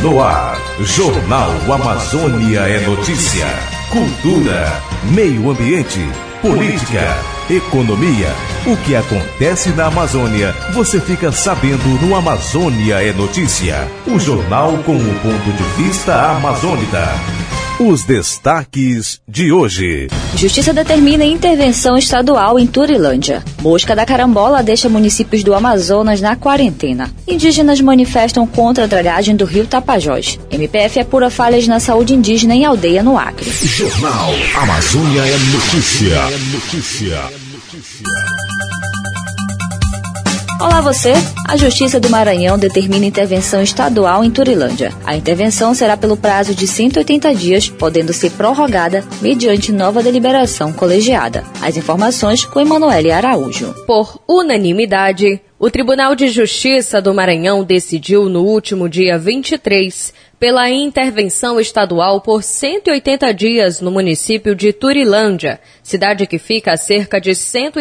No ar, Jornal Amazônia é notícia. Cultura, meio ambiente, política, economia. O que acontece na Amazônia, você fica sabendo no Amazônia é Notícia. O jornal com o ponto de vista amazônida. Os destaques de hoje. Justiça determina intervenção estadual em Turilândia. Mosca da carambola deixa municípios do Amazonas na quarentena. Indígenas manifestam contra a dragagem do rio Tapajós. MPF apura falhas na saúde indígena em aldeia no Acre. Jornal Amazônia é Notícia. Olá você! A Justiça do Maranhão determina intervenção estadual em Turilândia. A intervenção será pelo prazo de 180 dias, podendo ser prorrogada mediante nova deliberação colegiada. As informações com Emanuele Araújo. Por unanimidade, o Tribunal de Justiça do Maranhão decidiu no último dia 23 pela intervenção estadual por 180 dias no município de Turilândia, cidade que fica a cerca de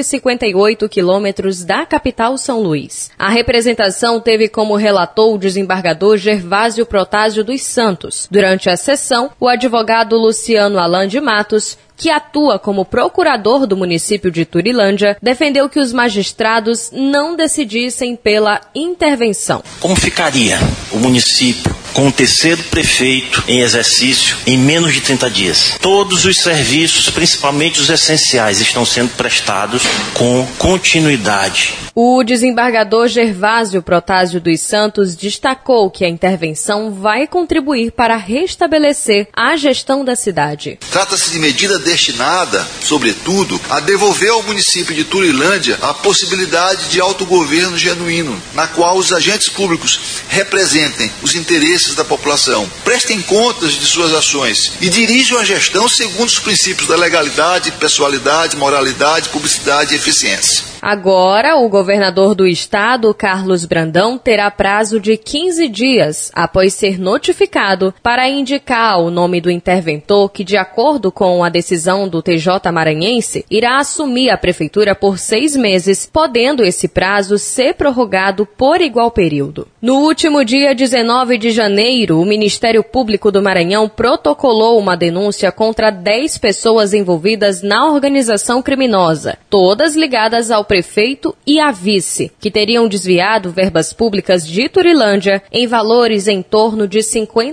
158 quilômetros da capital São Luís. A representação teve como relator o desembargador Gervásio Protásio dos Santos. Durante a sessão, o advogado Luciano Alan de Matos, que atua como procurador do município de Turilândia, defendeu que os magistrados não decidissem pela intervenção. Como ficaria o município com o terceiro prefeito em exercício em menos de 30 dias? Todos os serviços, principalmente os essenciais, estão sendo prestados com continuidade. O desembargador Gervásio Protásio dos Santos destacou que a intervenção vai contribuir para restabelecer a gestão da cidade. Trata-se de medida destinada, sobretudo, a devolver ao município de Turilândia a possibilidade de autogoverno genuíno, na qual os agentes públicos representem os interesses da população, prestem contas de suas ações e dirijam a gestão segundo os princípios da legalidade, pessoalidade, moralidade, publicidade e eficiência. Agora, o governador do estado, Carlos Brandão, terá prazo de 15 dias após ser notificado para indicar o nome do interventor que, de acordo com a decisão do TJ maranhense, irá assumir a prefeitura por 6 meses, podendo esse prazo ser prorrogado por igual período. No último dia 19 de janeiro, o Ministério Público do Maranhão protocolou uma denúncia contra 10 pessoas envolvidas na organização criminosa, todas ligadas ao prefeito e a vice, que teriam desviado verbas públicas de Turilândia em valores em torno de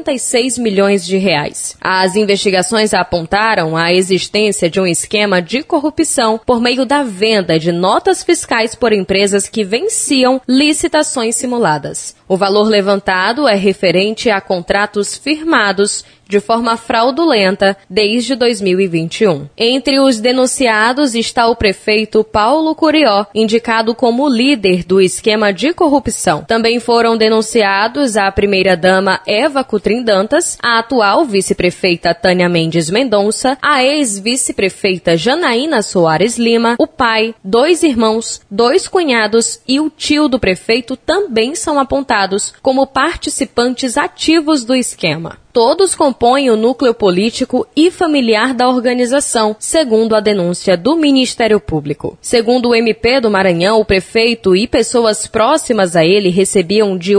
56 milhões de reais. As investigações apontaram a existência de um esquema de corrupção por meio da venda de notas fiscais por empresas que venciam licitações simuladas. O valor levantado é referente a contratos firmados de forma fraudulenta desde 2021. Entre os denunciados está o prefeito Paulo Curió, indicado como líder do esquema de corrupção. Também foram denunciados a primeira-dama Eva Cutrim Dantas, a atual vice-prefeita Tânia Mendes Mendonça, a ex-vice-prefeita Janaína Soares Lima, o pai, 2 irmãos, 2 cunhados e o tio do prefeito também são apontados como participantes ativos do esquema. Todos compõem o núcleo político e familiar da organização, segundo a denúncia do Ministério Público. Segundo o MP do Maranhão, o prefeito e pessoas próximas a ele recebiam de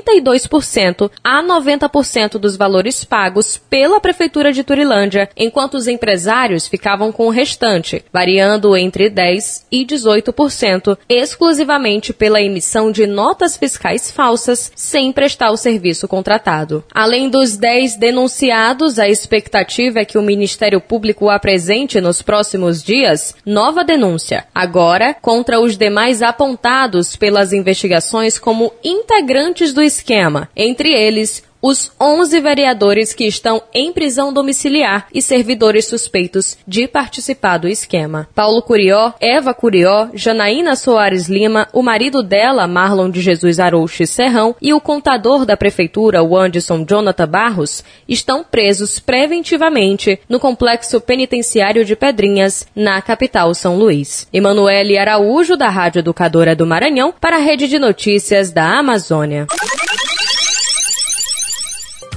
82% a 90% dos valores pagos pela Prefeitura de Turilândia, enquanto os empresários ficavam com o restante, variando entre 10% e 18%, exclusivamente pela emissão de notas fiscais falsas, sem prestar o serviço contratado. Além dos 10 denunciados, a expectativa é que o Ministério Público apresente nos próximos dias nova denúncia, agora contra os demais apontados pelas investigações como integrantes do esquema, entre eles os 11 vereadores que estão em prisão domiciliar e servidores suspeitos de participar do esquema. Paulo Curió, Eva Curió, Janaína Soares Lima, o marido dela, Marlon de Jesus Arouche Serrão, e o contador da prefeitura, o Anderson Jonathan Barros, estão presos preventivamente no complexo penitenciário de Pedrinhas, na capital São Luís. Emanuele Araújo, da Rádio Educadora do Maranhão, para a Rede de Notícias da Amazônia.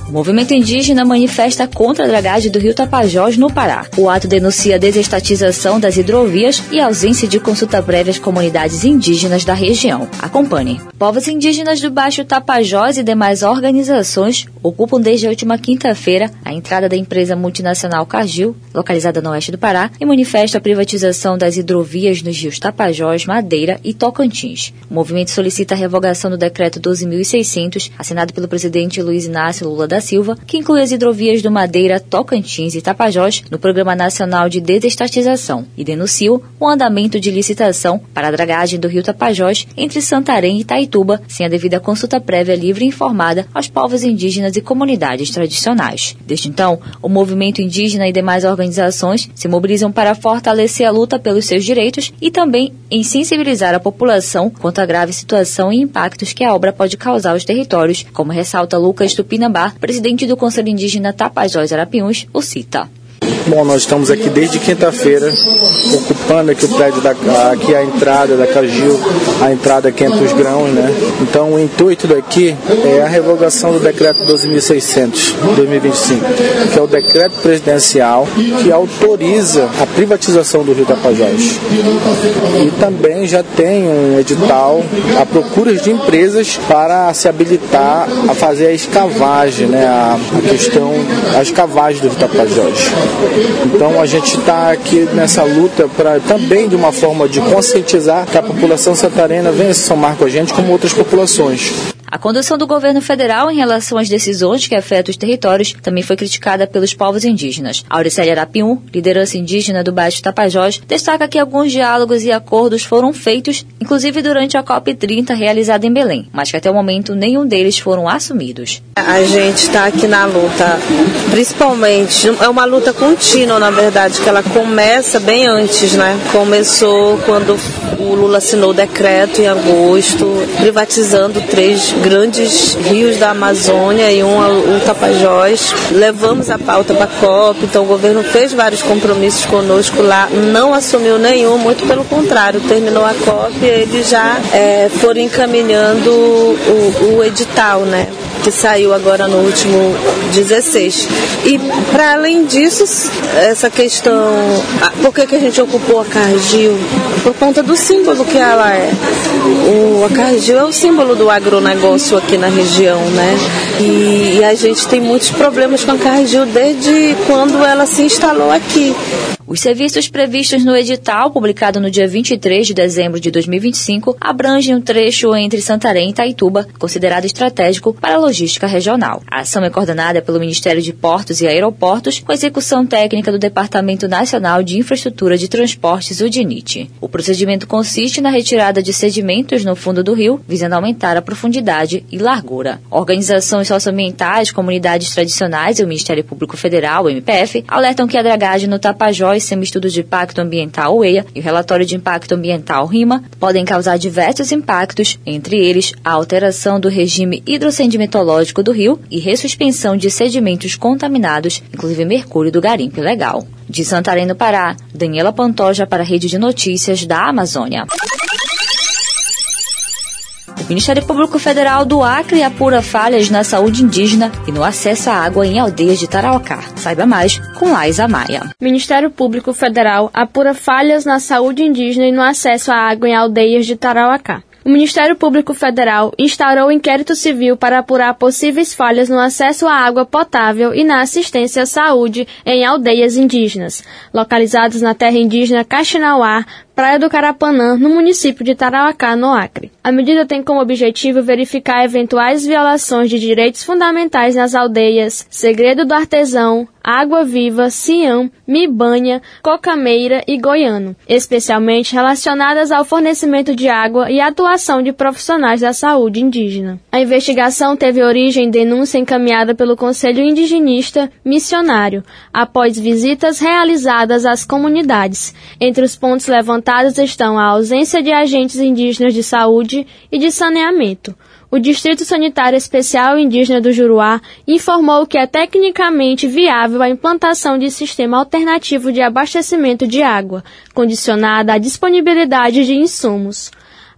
O movimento indígena manifesta contra a dragagem do rio Tapajós, no Pará. O ato denuncia a desestatização das hidrovias e a ausência de consulta prévia às comunidades indígenas da região. Acompanhe. Povos indígenas do Baixo Tapajós e demais organizações ocupam desde a última quinta-feira a entrada da empresa multinacional Cargill, localizada no oeste do Pará, e manifesta a privatização das hidrovias nos rios Tapajós, Madeira e Tocantins. O movimento solicita a revogação do decreto 12.600, assinado pelo presidente Luiz Inácio Lula da Silva, que inclui as hidrovias do Madeira, Tocantins e Tapajós no Programa Nacional de Desestatização, e denunciam o andamento de licitação para a dragagem do rio Tapajós entre Santarém e Itaituba, sem a devida consulta prévia livre e informada aos povos indígenas e comunidades tradicionais. Desde então, o movimento indígena e demais organizações se mobilizam para fortalecer a luta pelos seus direitos e também em sensibilizar a população quanto à grave situação e impactos que a obra pode causar aos territórios, como ressalta Lucas Tupinambá, presidente do Conselho Indígena Tapajós Arapiuns, o CITA. Bom, nós estamos aqui desde quinta-feira, ocupando aqui o prédio, aqui a entrada da Cargill, a entrada 500 grãos, né? Então, o intuito daqui é a revogação do decreto 12.600, 2025, que é o decreto presidencial que autoriza a privatização do rio Tapajós. E também já tem um edital à procura de empresas para se habilitar a fazer a escavagem, né? A escavagem do rio Tapajós. Então a gente está aqui nessa luta para também de uma forma de conscientizar que a população santarena venha se somar com a gente como outras populações. A condução do governo federal em relação às decisões que afetam os territórios também foi criticada pelos povos indígenas. Auricélia Arapiun, liderança indígena do Baixo Tapajós, destaca que alguns diálogos e acordos foram feitos, inclusive durante a COP30 realizada em Belém, mas que até o momento nenhum deles foram assumidos. A gente está aqui na luta, principalmente, é uma luta contínua, na verdade, que ela começa bem antes, né? Começou quando o Lula assinou o decreto em agosto, privatizando 3 grandes rios da Amazônia e um Tapajós. Levamos a pauta para a COP, então o governo fez vários compromissos conosco lá, não assumiu nenhum, muito pelo contrário, terminou a COP e eles já foram encaminhando o edital, né? Que saiu agora no último 16. E, para além disso, essa questão... Por que a gente ocupou a Cargill? Por conta do símbolo que ela é. A Cargill é o símbolo do agronegócio aqui na região, né? E a gente tem muitos problemas com a Cargill desde quando ela se instalou aqui. Os serviços previstos no edital, publicado no dia 23 de dezembro de 2025, abrangem um trecho entre Santarém e Itaituba, considerado estratégico para a logística regional. A ação é coordenada pelo Ministério de Portos e Aeroportos, com execução técnica do Departamento Nacional de Infraestrutura de Transportes, o DINIT. O procedimento consiste na retirada de sedimentos no fundo do rio, visando aumentar a profundidade e largura. Organizações socioambientais, comunidades tradicionais e o Ministério Público Federal, o MPF, alertam que a dragagem no Tapajós, semi-estudo de impacto ambiental (EIA) e o relatório de impacto ambiental (RIMA) podem causar diversos impactos, entre eles a alteração do regime hidrossedimentológico do rio e ressuspensão de sedimentos contaminados, inclusive mercúrio do garimpo ilegal. De Santarém, no Pará, Daniela Pantoja para a Rede de Notícias da Amazônia. O Ministério Público Federal do Acre apura falhas na saúde indígena e no acesso à água em aldeias de Tarauacá. Saiba mais com Laísa Maia. O Ministério Público Federal apura falhas na saúde indígena e no acesso à água em aldeias de Tarauacá. O Ministério Público Federal instaurou inquérito civil para apurar possíveis falhas no acesso à água potável e na assistência à saúde em aldeias indígenas, localizadas na terra indígena Caxinauá, Praia do Carapanã, no município de Tarauacá, no Acre. A medida tem como objetivo verificar eventuais violações de direitos fundamentais nas aldeias Segredo do Artesão, Água Viva, Sião, Mibanha, Cocameira e Goiano, especialmente relacionadas ao fornecimento de água e atuação de profissionais da saúde indígena. A investigação teve origem em denúncia encaminhada pelo Conselho Indigenista Missionário, após visitas realizadas às comunidades. Entre os pontos levantados estão a ausência de agentes indígenas de saúde e de saneamento. O Distrito Sanitário Especial Indígena do Juruá informou que é tecnicamente viável a implantação de sistema alternativo de abastecimento de água, condicionada à disponibilidade de insumos.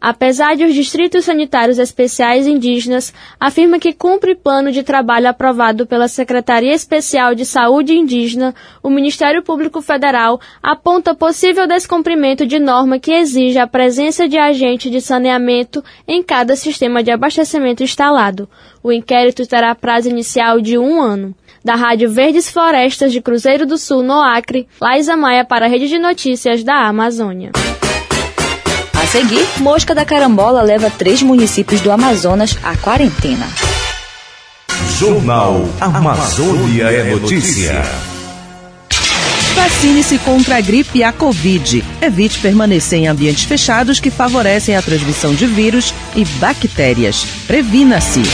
Apesar de os distritos sanitários especiais indígenas afirma que cumpre plano de trabalho aprovado pela Secretaria Especial de Saúde Indígena, o Ministério Público Federal aponta possível descumprimento de norma que exige a presença de agente de saneamento em cada sistema de abastecimento instalado. O inquérito terá prazo inicial de 1 ano. Da Rádio Verdes Florestas de Cruzeiro do Sul, no Acre, Laísa Maia para a Rede de Notícias da Amazônia. A seguir, mosca da carambola leva 3 municípios do Amazonas à quarentena. Jornal Amazônia é Notícia. Vacine-se contra a gripe e a Covid. Evite permanecer em ambientes fechados que favorecem a transmissão de vírus e bactérias. Previna-se.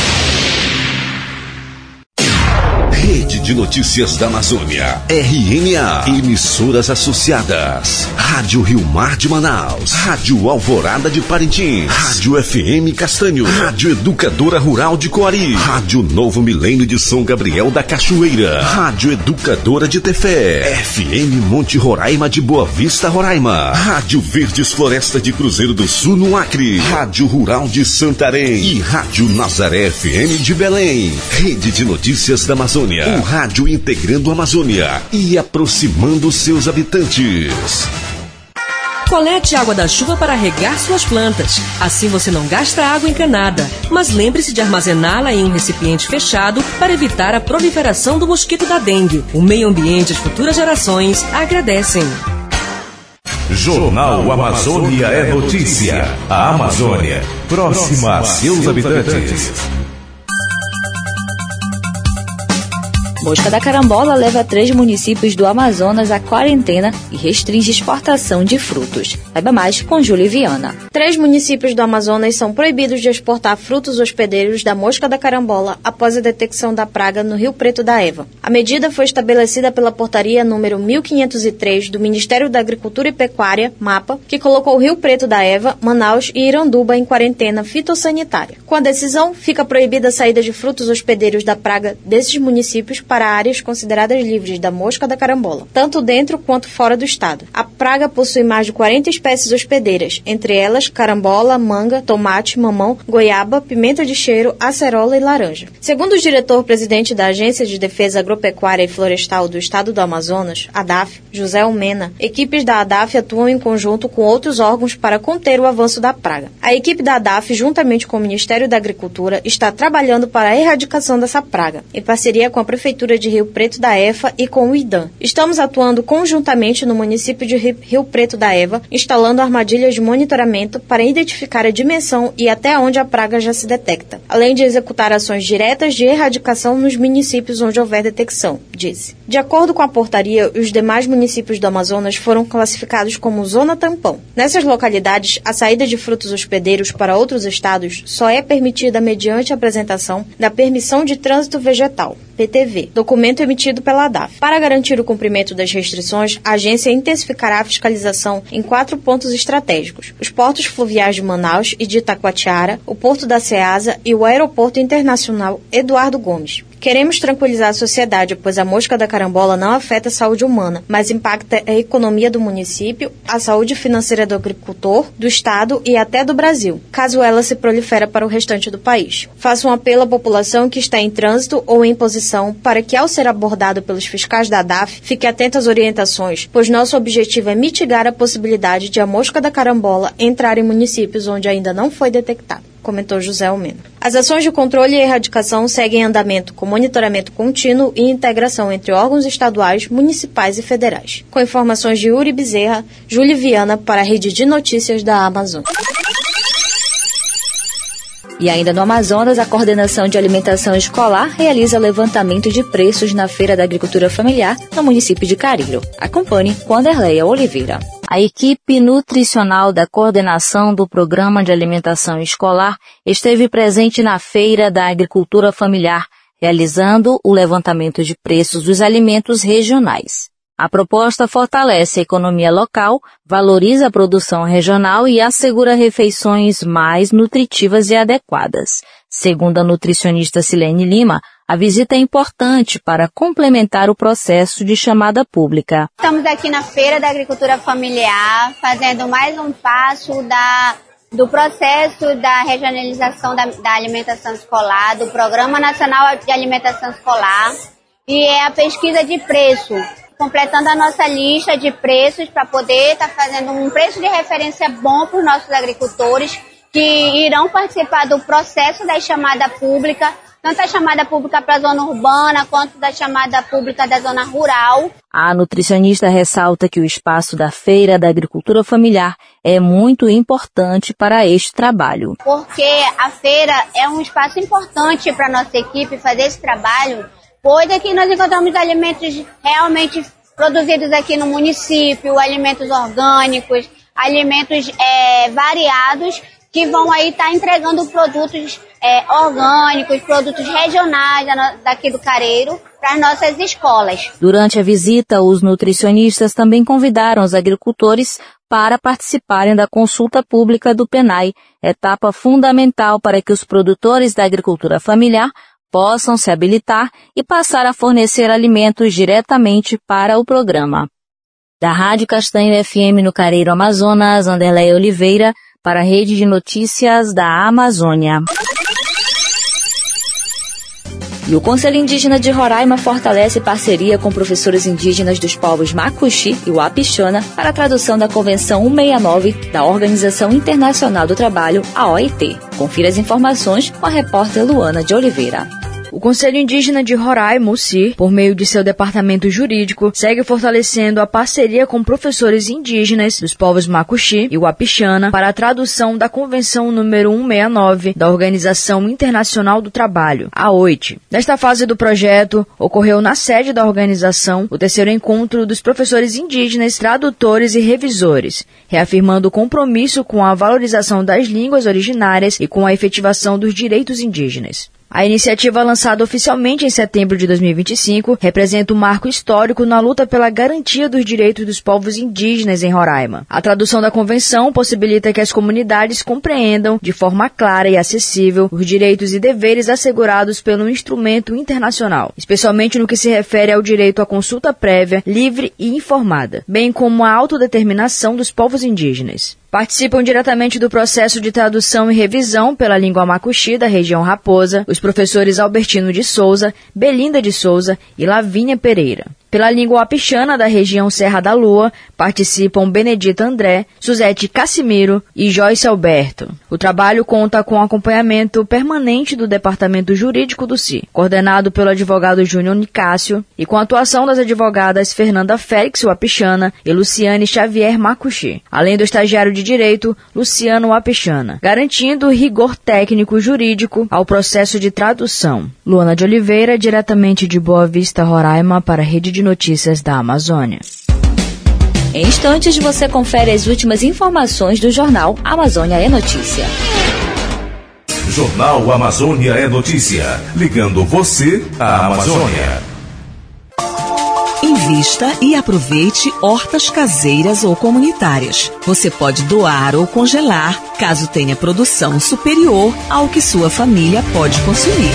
Rede de Notícias da Amazônia, RNA, emissoras associadas, Rádio Rio Mar de Manaus, Rádio Alvorada de Parintins, Rádio FM Castanho, Rádio Educadora Rural de Coari, Rádio Novo Milênio de São Gabriel da Cachoeira, Rádio Educadora de Tefé, FM Monte Roraima de Boa Vista, Roraima, Rádio Verdes Floresta de Cruzeiro do Sul, no Acre, Rádio Rural de Santarém e Rádio Nazaré FM de Belém. Rede de Notícias da Amazônia, o rádio integrando a Amazônia e aproximando seus habitantes. Colete água da chuva para regar suas plantas. Assim você não gasta água encanada. Mas lembre-se de armazená-la em um recipiente fechado para evitar a proliferação do mosquito da dengue. O meio ambiente e as futuras gerações agradecem. Jornal Amazônia é Notícia. A Amazônia, próxima a seus habitantes. Mosca da carambola leva 3 municípios do Amazonas à quarentena e restringe exportação de frutos. Saiba mais com Júlia Viana. 3 municípios do Amazonas são proibidos de exportar frutos hospedeiros da mosca da carambola após a detecção da praga no Rio Preto da Eva. A medida foi estabelecida pela portaria número 1503 do Ministério da Agricultura e Pecuária, MAPA, que colocou o Rio Preto da Eva, Manaus e Iranduba em quarentena fitossanitária. Com a decisão, fica proibida a saída de frutos hospedeiros da praga desses municípios para áreas consideradas livres da mosca da carambola, tanto dentro quanto fora do estado. A praga possui mais de 40 espécies hospedeiras, entre elas carambola, manga, tomate, mamão, goiaba, pimenta de cheiro, acerola e laranja. Segundo o diretor-presidente da Agência de Defesa Agropecuária e Florestal do Estado do Amazonas, ADAF, José Almena, equipes da ADAF atuam em conjunto com outros órgãos para conter o avanço da praga. A equipe da ADAF, juntamente com o Ministério da Agricultura, está trabalhando para a erradicação dessa praga, em parceria com a Prefeitura de Rio Preto da Eva e com o IDAM. Estamos atuando conjuntamente no município de Rio Preto da Eva, instalando armadilhas de monitoramento para identificar a dimensão e até onde a praga já se detecta, além de executar ações diretas de erradicação nos municípios onde houver detecção, disse. De acordo com a portaria, os demais municípios do Amazonas foram classificados como zona tampão. Nessas localidades, a saída de frutos hospedeiros para outros estados só é permitida mediante a apresentação da Permissão de Trânsito Vegetal, PTV, documento emitido pela ADAF. Para garantir o cumprimento das restrições, a agência intensificará a fiscalização em 4 pontos estratégicos: os portos fluviais de Manaus e de Itacoatiara, o Porto da Ceasa e o Aeroporto Internacional Eduardo Gomes. Queremos tranquilizar a sociedade, pois a mosca da carambola não afeta a saúde humana, mas impacta a economia do município, a saúde financeira do agricultor, do estado e até do Brasil, caso ela se prolifere para o restante do país. Faço um apelo à população que está em trânsito ou em posição para que, ao ser abordado pelos fiscais da ADAF, fique atento às orientações, pois nosso objetivo é mitigar a possibilidade de a mosca da carambola entrar em municípios onde ainda não foi detectada, comentou José Almena. As ações de controle e erradicação seguem em andamento com monitoramento contínuo e integração entre órgãos estaduais, municipais e federais. Com informações de Yuri Bezerra, Júlia Viana para a Rede de Notícias da Amazônia. E ainda no Amazonas, a Coordenação de Alimentação Escolar realiza levantamento de preços na Feira da Agricultura Familiar no município de Carilho. Acompanhe com Anderleia Oliveira. A equipe nutricional da Coordenação do Programa de Alimentação Escolar esteve presente na Feira da Agricultura Familiar, realizando o levantamento de preços dos alimentos regionais. A proposta fortalece a economia local, valoriza a produção regional e assegura refeições mais nutritivas e adequadas. Segundo a nutricionista Silene Lima, a visita é importante para complementar o processo de chamada pública. Estamos aqui na Feira da Agricultura Familiar, fazendo mais um passo da do processo da regionalização da alimentação escolar, do Programa Nacional de Alimentação Escolar, e é a pesquisa de preço, completando a nossa lista de preços para poder estar fazendo um preço de referência bom para os nossos agricultores que irão participar do processo da chamada pública, tanto a chamada pública para a zona urbana quanto da chamada pública da zona rural. A nutricionista ressalta que o espaço da Feira da Agricultura Familiar é muito importante para este trabalho. Porque a feira é um espaço importante para a nossa equipe fazer esse trabalho, pois aqui nós encontramos alimentos realmente produzidos aqui no município, alimentos orgânicos, alimentos variados, que vão aí estar entregando produtos orgânicos, produtos regionais daqui do Careiro para as nossas escolas. Durante a visita, os nutricionistas também convidaram os agricultores para participarem da consulta pública do PENAI, etapa fundamental para que os produtores da agricultura familiar possam se habilitar e passar a fornecer alimentos diretamente para o programa. Da Rádio Castanho FM no Careiro Amazonas, Anderleia Oliveira, para a Rede de Notícias da Amazônia. E o Conselho Indígena de Roraima fortalece parceria com professores indígenas dos povos Macuxi e Uapixana para a tradução da Convenção 169 da Organização Internacional do Trabalho, a OIT. Confira as informações com a repórter Luana de Oliveira. O Conselho Indígena de Roraima, CIR, por meio de seu departamento jurídico, segue fortalecendo a parceria com professores indígenas dos povos Macuxi e Uapixana para a tradução da Convenção número 169 da Organização Internacional do Trabalho, a OIT. Nesta fase do projeto, ocorreu na sede da organização o terceiro encontro dos professores indígenas, tradutores e revisores, reafirmando o compromisso com a valorização das línguas originárias e com a efetivação dos direitos indígenas. A iniciativa, lançada oficialmente em setembro de 2025, representa um marco histórico na luta pela garantia dos direitos dos povos indígenas em Roraima. A tradução da convenção possibilita que as comunidades compreendam, de forma clara e acessível, os direitos e deveres assegurados pelo instrumento internacional, especialmente no que se refere ao direito à consulta prévia, livre e informada, bem como à autodeterminação dos povos indígenas. Participam diretamente do processo de tradução e revisão pela língua Macuxi da região Raposa os professores Albertino de Souza, Belinda de Souza e Lavínia Pereira. Pela língua Uapixana da região Serra da Lua, participam Benedita André, Suzete Cassimiro e Joyce Alberto. O trabalho conta com acompanhamento permanente do Departamento Jurídico do CIR, coordenado pelo advogado Júnior Nicásio, e com a atuação das advogadas Fernanda Félix Uapixana e Luciane Xavier Macuxi, além do estagiário de Direito Luciano Uapixana, garantindo rigor técnico jurídico ao processo de tradução. Luana de Oliveira, diretamente de Boa Vista, Roraima, para a Rede de Notícias da Amazônia. Em instantes, você confere as últimas informações do jornal Amazônia é Notícia. Jornal Amazônia é Notícia, ligando você à Amazônia. Invista e aproveite hortas caseiras ou comunitárias. Você pode doar ou congelar, caso tenha produção superior ao que sua família pode consumir.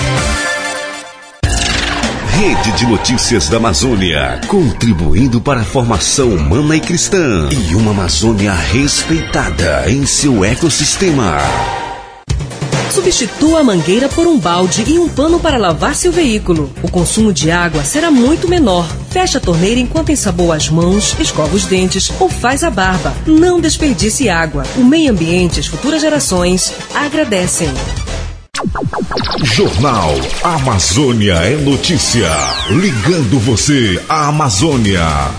Rede de Notícias da Amazônia, contribuindo para a formação humana e cristã e uma Amazônia respeitada em seu ecossistema. Substitua a mangueira por um balde e um pano para lavar seu veículo. O consumo de água será muito menor. Feche a torneira enquanto ensaboa as mãos, escova os dentes ou faz a barba. Não desperdice água. O meio ambiente e as futuras gerações agradecem. Jornal Amazônia é Notícia, ligando você à Amazônia.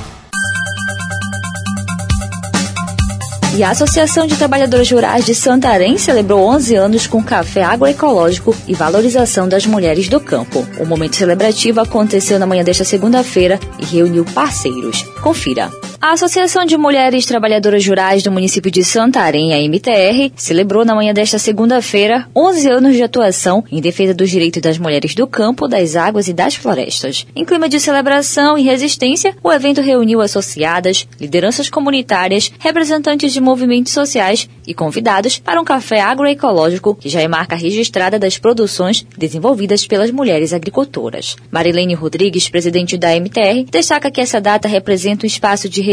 E a Associação de Trabalhadoras Rurais de Santarém celebrou 11 anos com café agroecológico e valorização das mulheres do campo. O momento celebrativo aconteceu na manhã desta segunda-feira e reuniu parceiros. Confira. A Associação de Mulheres Trabalhadoras Rurais do município de Santarém, a MTR, celebrou na manhã desta segunda-feira 11 anos de atuação em defesa dos direitos das mulheres do campo, das águas e das florestas. Em clima de celebração e resistência, o evento reuniu associadas, lideranças comunitárias, representantes de movimentos sociais e convidados para um café agroecológico que já é marca registrada das produções desenvolvidas pelas mulheres agricultoras. Marilene Rodrigues, presidente da MTR, destaca que essa data representa um espaço de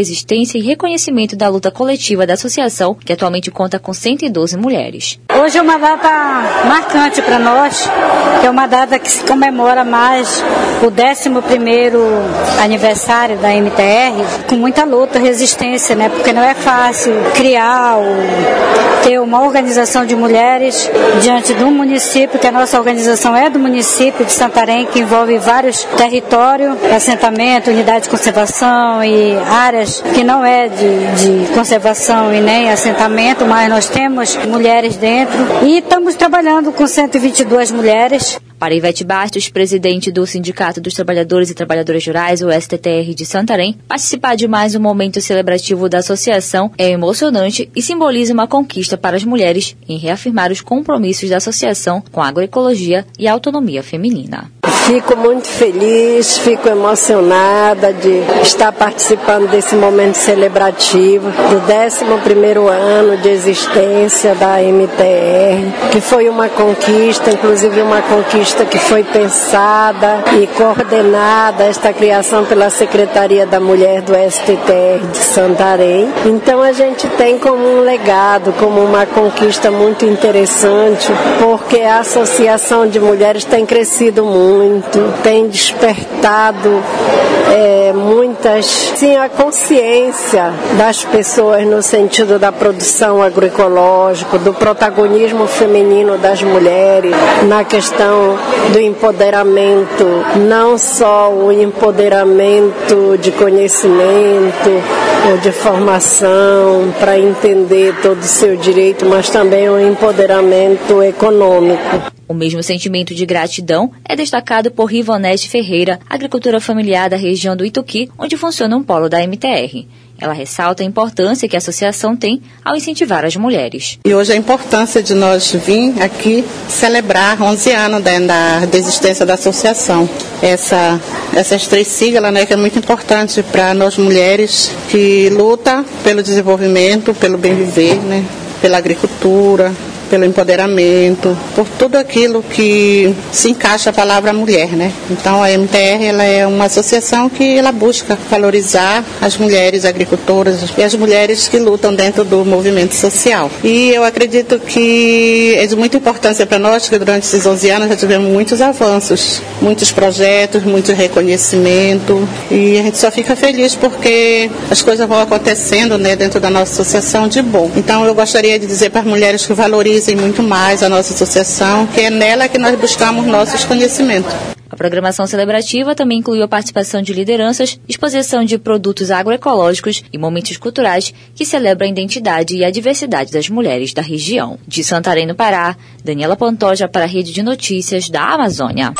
resistência e reconhecimento da luta coletiva da associação, que atualmente conta com 112 mulheres. Hoje é uma data marcante para nós, que é uma data que se comemora mais o 11º aniversário da MTR, com muita luta, resistência, né? Porque não é fácil criar ter uma organização de mulheres diante de um município, que a nossa organização é do município de Santarém, que envolve vários territórios, assentamento, unidade de conservação e áreas que não é de conservação e nem assentamento, mas nós temos mulheres dentro e estamos trabalhando com 122 mulheres. Para Ivete Bastos, presidente do Sindicato dos Trabalhadores e Trabalhadoras Rurais, o STTR de Santarém, participar de mais um momento celebrativo da associação é emocionante e simboliza uma conquista para as mulheres em reafirmar os compromissos da associação com a agroecologia e a autonomia feminina. Fico muito feliz, fico emocionada de estar participando desse momento celebrativo do 11º ano de existência da MTR, que foi uma conquista, inclusive uma conquista que foi pensada e coordenada, esta criação pela Secretaria da Mulher do STTR de Santarém. Então a gente tem como um legado, como uma conquista muito interessante, porque a Associação de Mulheres tem crescido muito, tem despertado a consciência das pessoas no sentido da produção agroecológica, do protagonismo feminino das mulheres, na questão do empoderamento, não só o empoderamento de conhecimento ou de formação para entender todo o seu direito, mas também o empoderamento econômico. O mesmo sentimento de gratidão é destacado por Rivonete Ferreira, agricultora familiar da região do Ituqui, onde funciona um polo da MTR. Ela ressalta a importância que a associação tem ao incentivar as mulheres. E hoje a importância de nós vir aqui celebrar 11 anos da existência da associação. Essas 3 siglas, né, que é muito importante para nós mulheres que lutam pelo desenvolvimento, pelo bem viver, né, pela agricultura, pelo empoderamento, por tudo aquilo que se encaixa a palavra mulher, né? Então a MTR ela é uma associação que ela busca valorizar as mulheres agricultoras e as mulheres que lutam dentro do movimento social. E eu acredito que é de muita importância para nós que durante esses 11 anos já tivemos muitos avanços, muitos projetos, muito reconhecimento e a gente só fica feliz porque as coisas vão acontecendo, né, dentro da nossa associação de bom. Então eu gostaria de dizer para as mulheres que valorizem muito mais a nossa associação, que é nela que nós buscamos nossos conhecimentos. A programação celebrativa também incluiu a participação de lideranças, exposição de produtos agroecológicos e momentos culturais que celebram a identidade e a diversidade das mulheres da região. De Santarém, no Pará, Daniela Pantoja para a Rede de Notícias da Amazônia.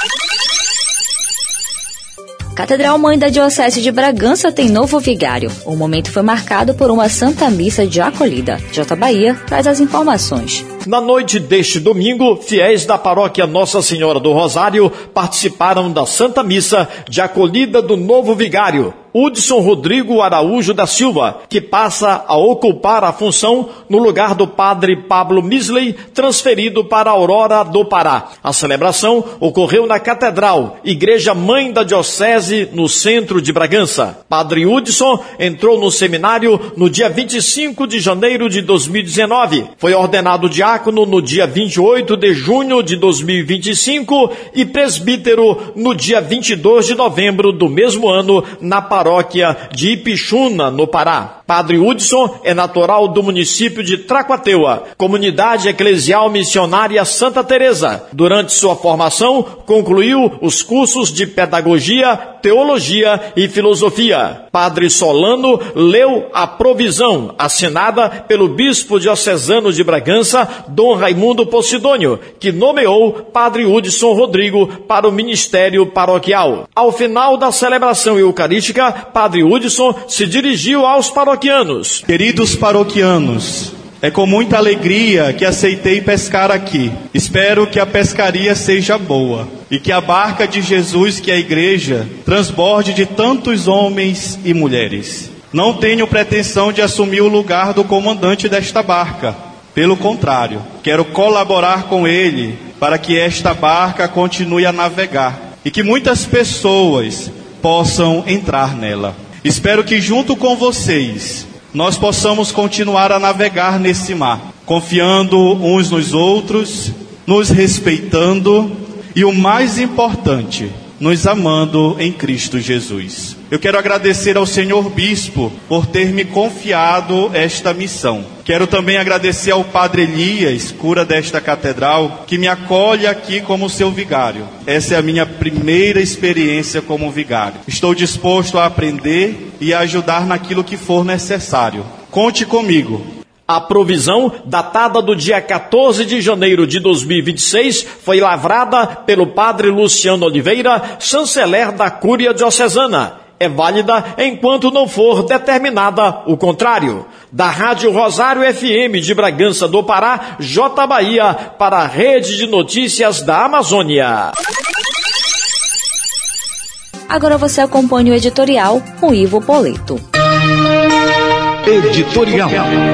Catedral Mãe da Diocese de Bragança tem novo vigário. O momento foi marcado por uma Santa Missa de acolhida. J. Bahia traz as informações. Na noite deste domingo, fiéis da paróquia Nossa Senhora do Rosário participaram da Santa Missa de acolhida do novo vigário, Hudson Rodrigo Araújo da Silva, que passa a ocupar a função no lugar do padre Pablo Misley, transferido para Aurora do Pará. A celebração ocorreu na Catedral, Igreja Mãe da Diocese, no centro de Bragança. Padre Hudson entrou no seminário no dia 25 de janeiro de 2019. Foi ordenado diácono no dia 28 de junho de 2025 e presbítero no dia 22 de novembro do mesmo ano na paróquia de Ipixuna, no Pará. Padre Hudson é natural do município de Tracuateua, comunidade eclesial missionária Santa Teresa. Durante sua formação, concluiu os cursos de pedagogia, teologia e filosofia. Padre Solano leu a provisão assinada pelo bispo diocesano de Bragança, Dom Raimundo Posidônio, que nomeou Padre Hudson Rodrigo para o ministério paroquial. Ao final da celebração eucarística, Padre Hudson se dirigiu aos paroquianos. Queridos paroquianos, é com muita alegria que aceitei pescar aqui. Espero que a pescaria seja boa e que a barca de Jesus, que é a igreja, transborde de tantos homens e mulheres. Não tenho pretensão de assumir o lugar do comandante desta barca. Pelo contrário, quero colaborar com ele para que esta barca continue a navegar e que muitas pessoas possam entrar nela. Espero que junto com vocês nós possamos continuar a navegar nesse mar, confiando uns nos outros, nos respeitando e o mais importante, nos amando em Cristo Jesus. Eu quero agradecer ao Senhor Bispo por ter me confiado esta missão. Quero também agradecer ao Padre Elias, cura desta catedral, que me acolhe aqui como seu vigário. Essa é a minha primeira experiência como vigário. Estou disposto a aprender e a ajudar naquilo que for necessário. Conte comigo. A provisão, datada do dia 14 de janeiro de 2026, foi lavrada pelo Padre Luciano Oliveira, chanceler da Cúria Diocesana. É válida enquanto não for determinada o contrário. Da Rádio Rosário FM de Bragança do Pará, J. Bahia, para a Rede de Notícias da Amazônia. Agora você acompanha o editorial com Ivo Poleto. Editorial.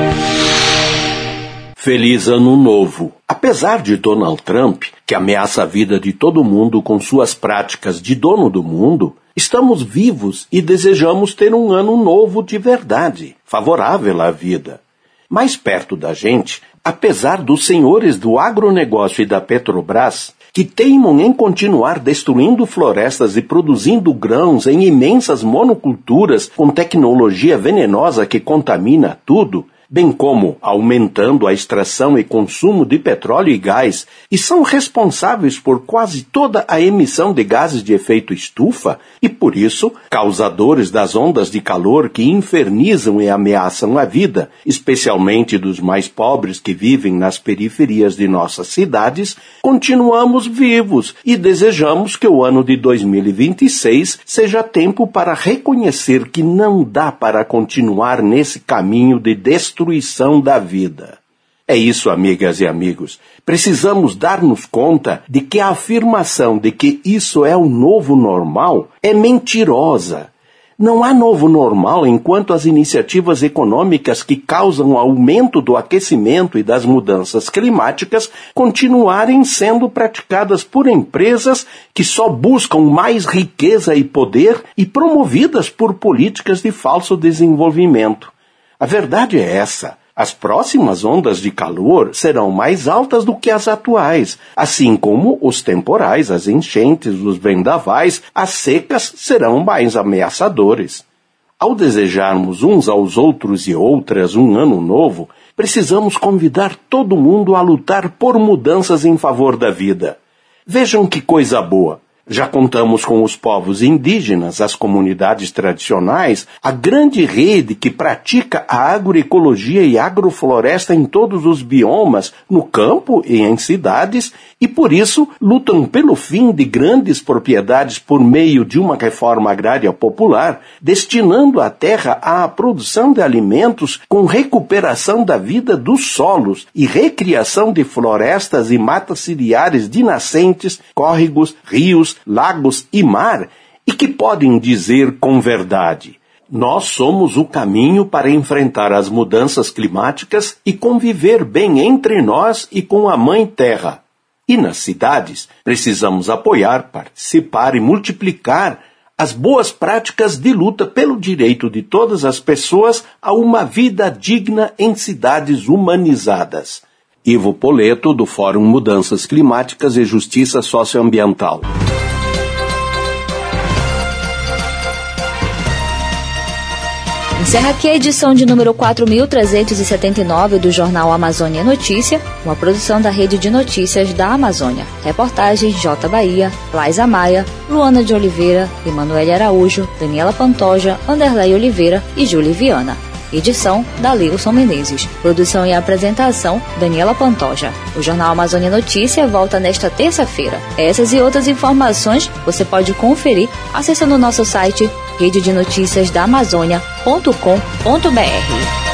Feliz Ano Novo. Apesar de Donald Trump, que ameaça a vida de todo mundo com suas práticas de dono do mundo, estamos vivos e desejamos ter um ano novo de verdade, favorável à vida. Mais perto da gente, apesar dos senhores do agronegócio e da Petrobras, que teimam em continuar destruindo florestas e produzindo grãos em imensas monoculturas com tecnologia venenosa que contamina tudo, bem como aumentando a extração e consumo de petróleo e gás, e são responsáveis por quase toda a emissão de gases de efeito estufa, e por isso, causadores das ondas de calor que infernizam e ameaçam a vida, especialmente dos mais pobres que vivem nas periferias de nossas cidades, continuamos vivos e desejamos que o ano de 2026 seja tempo para reconhecer que não dá para continuar nesse caminho de destruição da vida. É isso, amigas e amigos. Precisamos dar-nos conta de que a afirmação de que isso é o novo normal é mentirosa. Não há novo normal enquanto as iniciativas econômicas que causam o aumento do aquecimento e das mudanças climáticas continuarem sendo praticadas por empresas que só buscam mais riqueza e poder e promovidas por políticas de falso desenvolvimento. A verdade é essa. As próximas ondas de calor serão mais altas do que as atuais, assim como os temporais, as enchentes, os vendavais, as secas serão mais ameaçadores. Ao desejarmos uns aos outros e outras um ano novo, precisamos convidar todo mundo a lutar por mudanças em favor da vida. Vejam que coisa boa! Já contamos com os povos indígenas, as comunidades tradicionais, a grande rede que pratica a agroecologia e agrofloresta em todos os biomas, no campo e em cidades, e por isso lutam pelo fim de grandes propriedades por meio de uma reforma agrária popular, destinando a terra à produção de alimentos com recuperação da vida dos solos e recriação de florestas e matas ciliares de nascentes, córregos, rios, lagos e mar, e que podem dizer com verdade: nós somos o caminho para enfrentar as mudanças climáticas e conviver bem entre nós e com a Mãe Terra. E nas cidades, precisamos apoiar, participar e multiplicar as boas práticas de luta pelo direito de todas as pessoas a uma vida digna em cidades humanizadas. Ivo Poleto, do Fórum Mudanças Climáticas e Justiça Socioambiental. Encerra aqui a edição de número 4.379 do Jornal Amazônia Notícia, uma produção da Rede de Notícias da Amazônia. Reportagens J. Bahia, Laisa Maia, Luana de Oliveira, Emanuele Araújo, Daniela Pantoja, Anderlei Oliveira e Júlia Viana. Edição da Leilson Menezes. Produção e apresentação, Daniela Pantoja. O Jornal Amazônia Notícia volta nesta terça-feira. Essas e outras informações você pode conferir acessando o nosso site rededenoticiasdaamazônia.com.br.